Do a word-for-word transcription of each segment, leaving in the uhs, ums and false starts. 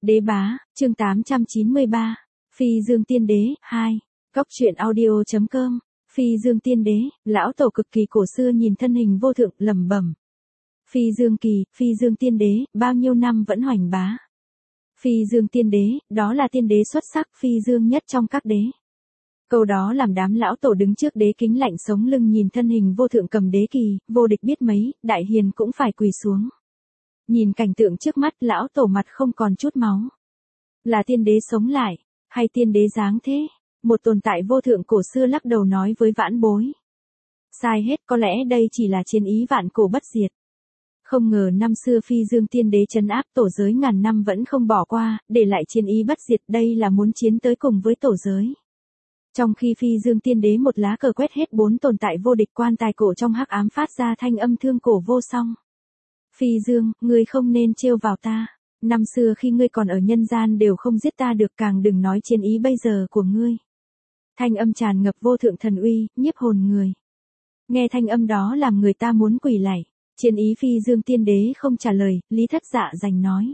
Đế bá, chương tám trăm chín mươi ba. Phi Dương Tiên Đế, hai. Cốc truyện audio chấm com. Phi Dương Tiên Đế, lão tổ cực kỳ cổ xưa nhìn thân hình vô thượng lẩm bẩm. Phi Dương Kỳ, Phi Dương Tiên Đế, bao nhiêu năm vẫn hoành bá. Phi Dương Tiên Đế, đó là tiên đế xuất sắc, phi dương nhất trong các đế. Câu đó làm đám lão tổ đứng trước đế kính lạnh sống lưng nhìn thân hình vô thượng cầm đế kỳ, vô địch biết mấy, đại hiền cũng phải quỳ xuống. Nhìn cảnh tượng trước mắt, lão tổ mặt không còn chút máu. Là tiên đế sống lại, hay tiên đế giáng thế? Một tồn tại vô thượng cổ xưa lắc đầu nói với vãn bối. Sai hết, có lẽ đây chỉ là chiến ý vạn cổ bất diệt. Không ngờ năm xưa Phi Dương Tiên Đế trấn áp tổ giới ngàn năm vẫn không bỏ qua, để lại chiến ý bất diệt, đây là muốn chiến tới cùng với tổ giới. Trong khi Phi Dương Tiên Đế một lá cờ quét hết bốn tồn tại vô địch, quan tài cổ trong hắc ám phát ra thanh âm thương cổ vô song. Phi Dương, ngươi không nên trêu vào ta. Năm xưa khi ngươi còn ở nhân gian đều không giết ta được, càng đừng nói chiến ý bây giờ của ngươi. Thanh âm tràn ngập vô thượng thần uy, nhiếp hồn người. Nghe thanh âm đó làm người ta muốn quỳ lạy. Chiến ý Phi Dương Tiên Đế không trả lời, Lý Thất Dạ giành nói.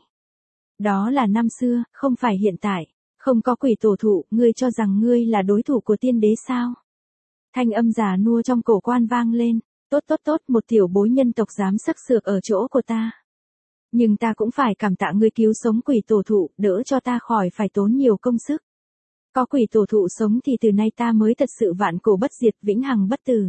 Đó là năm xưa, không phải hiện tại. Không có quỷ tổ thụ, ngươi cho rằng ngươi là đối thủ của tiên đế sao? Thanh âm già nua trong cổ quan vang lên. Tốt tốt tốt, một tiểu bối nhân tộc dám sắc sược ở chỗ của ta. Nhưng ta cũng phải cảm tạ ngươi cứu sống quỷ tổ thụ, đỡ cho ta khỏi phải tốn nhiều công sức. Có quỷ tổ thụ sống thì từ nay ta mới thật sự vạn cổ bất diệt, vĩnh hằng bất tử.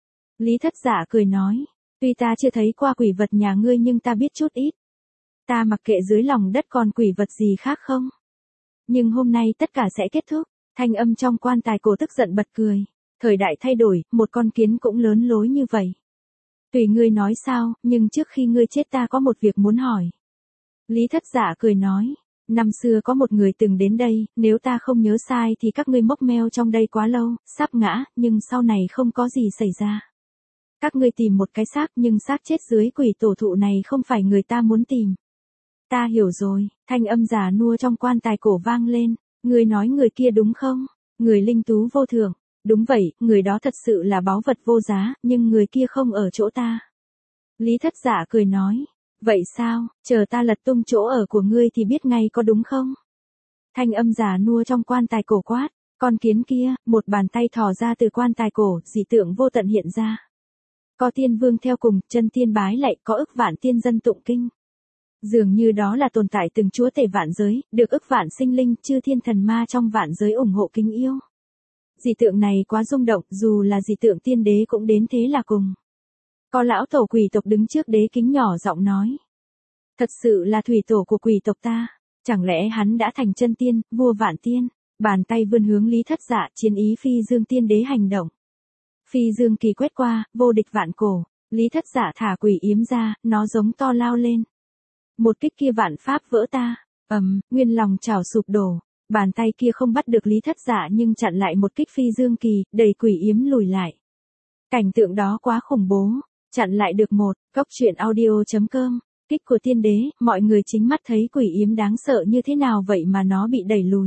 Lý Thất Dạ cười nói. Tuy ta chưa thấy qua quỷ vật nhà ngươi nhưng ta biết chút ít. Ta mặc kệ dưới lòng đất còn quỷ vật gì khác không. Nhưng hôm nay tất cả sẽ kết thúc. Thanh âm trong quan tài cổ tức giận bật cười. Thời đại thay đổi, một con kiến cũng lớn lối như vậy. Tùy ngươi nói sao, nhưng trước khi ngươi chết ta có một việc muốn hỏi. Lý Thất Dạ cười nói. Năm xưa có một người từng đến đây, nếu ta không nhớ sai thì các ngươi mốc meo trong đây quá lâu, sắp ngã, nhưng sau này không có gì xảy ra. Các ngươi tìm một cái xác nhưng xác chết dưới quỷ tổ thụ này không phải người ta muốn tìm. Ta hiểu rồi, thanh âm già nua trong quan tài cổ vang lên. Ngươi nói người kia đúng không? Người linh tú vô thượng. Đúng vậy, người đó thật sự là báu vật vô giá, nhưng người kia không ở chỗ ta. Lý Thất Dạ cười nói. Vậy sao, chờ ta lật tung chỗ ở của ngươi thì biết ngay có đúng không? Thanh âm già nua trong quan tài cổ quát. Con kiến kia, một bàn tay thò ra từ quan tài cổ, dị tượng vô tận hiện ra. Có tiên vương theo cùng, chân tiên bái lạy, có ức vạn tiên dân tụng kinh. Dường như đó là tồn tại từng chúa tể vạn giới, được ức vạn sinh linh, chư thiên thần ma trong vạn giới ủng hộ kính yêu. Dị tượng này quá rung động, dù là dị tượng tiên đế cũng đến thế là cùng. Có lão tổ quỷ tộc đứng trước đế kính nhỏ giọng nói. Thật sự là thủy tổ của quỷ tộc ta, chẳng lẽ hắn đã thành chân tiên, vua vạn tiên. Bàn tay vươn hướng Lý Thất Dạ, chiến ý Phi Dương Tiên Đế hành động. Phi Dương Kỳ quét qua, vô địch vạn cổ, Lý Thất Dạ thả quỷ yếm ra, nó giống to lao lên. Một kích kia vạn pháp vỡ ta, ầm, um, nguyên lòng chảo sụp đổ, bàn tay kia không bắt được Lý Thất Dạ nhưng chặn lại một kích Phi Dương Kỳ, đẩy quỷ yếm lùi lại. Cảnh tượng đó quá khủng bố, chặn lại được một, cốc truyện audio chấm com, kích của tiên đế, mọi người chính mắt thấy quỷ yếm đáng sợ như thế nào vậy mà nó bị đẩy lùi.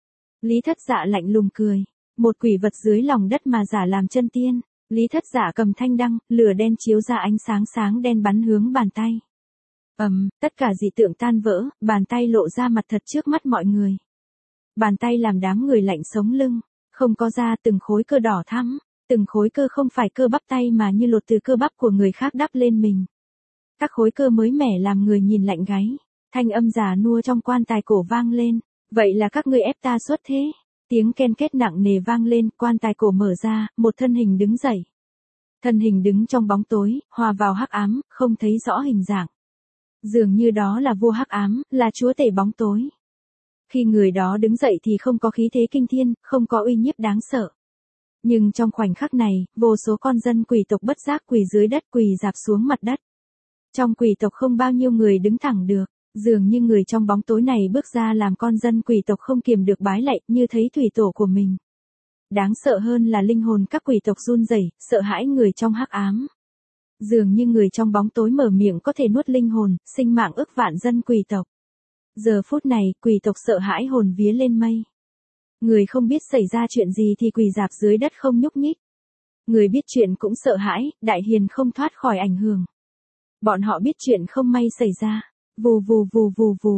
Lý Thất Dạ lạnh lùng cười. Một quỷ vật dưới lòng đất mà giả làm chân tiên. Lý Thất Dạ cầm thanh đăng, lửa đen chiếu ra ánh sáng sáng đen bắn hướng bàn tay. Ầm, um, tất cả dị tượng tan vỡ, bàn tay lộ ra mặt thật trước mắt mọi người. Bàn tay làm đám người lạnh sống lưng, không có da, từng khối cơ đỏ thắm, từng khối cơ không phải cơ bắp tay mà như lột từ cơ bắp của người khác đắp lên mình. Các khối cơ mới mẻ làm người nhìn lạnh gáy. Thanh âm già nua trong quan tài cổ vang lên. Vậy là các ngươi ép ta xuất thế. Tiếng ken két nặng nề vang lên, quan tài cổ mở ra, một thân hình đứng dậy. Thân hình đứng trong bóng tối, hòa vào hắc ám, không thấy rõ hình dạng. Dường như đó là vua hắc ám, là chúa tể bóng tối. Khi người đó đứng dậy thì không có khí thế kinh thiên, không có uy nhiếp đáng sợ. Nhưng trong khoảnh khắc này, vô số con dân quỷ tộc bất giác quỳ dưới đất, quỳ rạp xuống mặt đất. Trong quỷ tộc không bao nhiêu người đứng thẳng được. Dường như người trong bóng tối này bước ra làm con dân quỷ tộc không kiềm được bái lạy, như thấy thủy tổ của mình. Đáng sợ hơn là linh hồn các quỷ tộc run rẩy, sợ hãi người trong hắc ám. Dường như người trong bóng tối mở miệng có thể nuốt linh hồn, sinh mạng ức vạn dân quỷ tộc. Giờ phút này, quỷ tộc sợ hãi hồn vía lên mây. Người không biết xảy ra chuyện gì thì quỳ rạp dưới đất không nhúc nhích. Người biết chuyện cũng sợ hãi, đại hiền không thoát khỏi ảnh hưởng. Bọn họ biết chuyện không may xảy ra. Vù vù vù vù vù,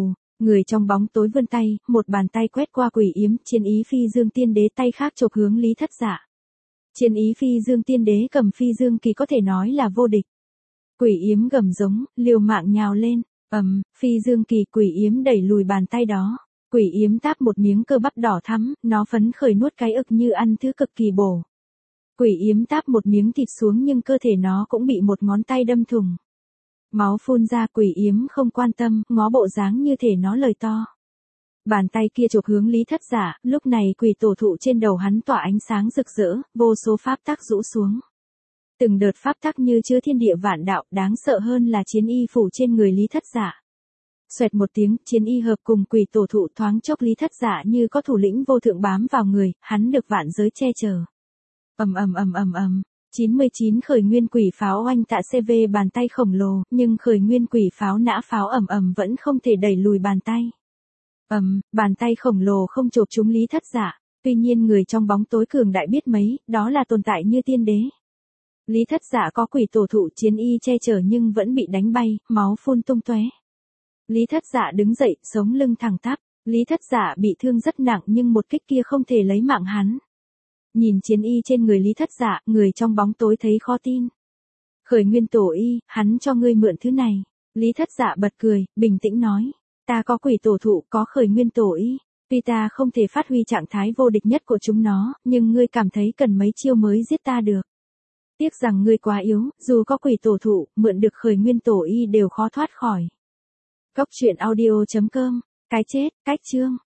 Người trong bóng tối vươn tay, một bàn tay quét qua quỷ yếm, chiến ý phi dương tiên đế, tay khác chộp hướng Lý Thất Dạ. Chiến ý phi dương tiên đế cầm phi dương kỳ có thể nói là vô địch. Quỷ yếm gầm giống, liều mạng nhào lên, ầm, phi dương kỳ quỷ yếm đẩy lùi bàn tay đó. Quỷ yếm táp một miếng cơ bắp đỏ thắm, nó phấn khởi nuốt cái ực như ăn thứ cực kỳ bổ. Quỷ yếm táp một miếng thịt xuống nhưng cơ thể nó cũng bị một ngón tay đâm thủng. Máu phun ra, quỷ yếm không quan tâm, ngó bộ dáng như thể nó lời to. Bàn tay kia chộp hướng Lý Thất Dạ, lúc này quỷ tổ thụ trên đầu hắn tỏa ánh sáng rực rỡ, vô số pháp tắc rũ xuống. Từng đợt pháp tắc như chứa thiên địa vạn đạo, đáng sợ hơn là chiến y phủ trên người Lý Thất Dạ. Xoẹt một tiếng, chiến y hợp cùng quỷ tổ thụ, thoáng chốc Lý Thất Dạ như có thủ lĩnh vô thượng bám vào người, hắn được vạn giới che chở. Ầm ầm ầm ầm ầm. chín mươi chín khởi nguyên quỷ pháo oanh tạ xê vê bàn tay khổng lồ, nhưng khởi nguyên quỷ pháo nã pháo ầm ầm vẫn không thể đẩy lùi bàn tay. Ầm, bàn tay khổng lồ không chộp trúng Lý Thất Dạ, tuy nhiên người trong bóng tối cường đại biết mấy, đó là tồn tại như tiên đế. Lý Thất Dạ có quỷ tổ thụ chiến y che chở nhưng vẫn bị đánh bay, máu phun tung tóe. Lý Thất Dạ đứng dậy, sống lưng thẳng tắp. Lý Thất Dạ bị thương rất nặng nhưng một kích kia không thể lấy mạng hắn. Nhìn chiến y trên người Lý Thất Dạ, người trong bóng tối thấy khó tin. Khởi nguyên tổ y, hắn cho ngươi mượn thứ này. Lý Thất Dạ bật cười, bình tĩnh nói. Ta có quỷ tổ thụ, có khởi nguyên tổ y. Tuy ta không thể phát huy trạng thái vô địch nhất của chúng nó, nhưng ngươi cảm thấy cần mấy chiêu mới giết ta được. Tiếc rằng ngươi quá yếu, dù có quỷ tổ thụ, mượn được khởi nguyên tổ y đều khó thoát khỏi. Cốc truyện audio chấm com, cái chết, cách chương.